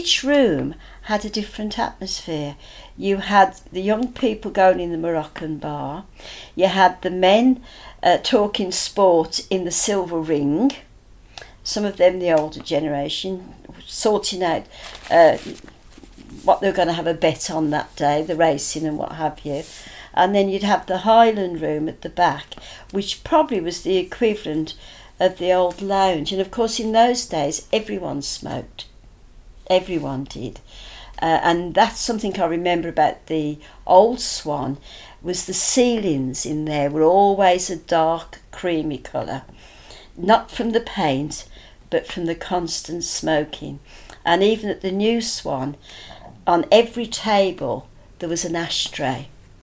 each room had a different atmosphere. You had the young people going in the Moroccan bar. You had the men talking sport in the Silver Ring. Some of them, the older generation, sorting out what they were going to have a bet on that day, the racing and what have you. And then you'd have the Highland Room at the back, which probably was the equivalent of the old lounge. And of course, in those days, everyone smoked. Everyone did. And that's something I remember about the old Swan, was the ceilings in there were always a dark creamy colour. Not from the paint, but from the constant smoking. And even at the new Swan, on every table there was an ashtray.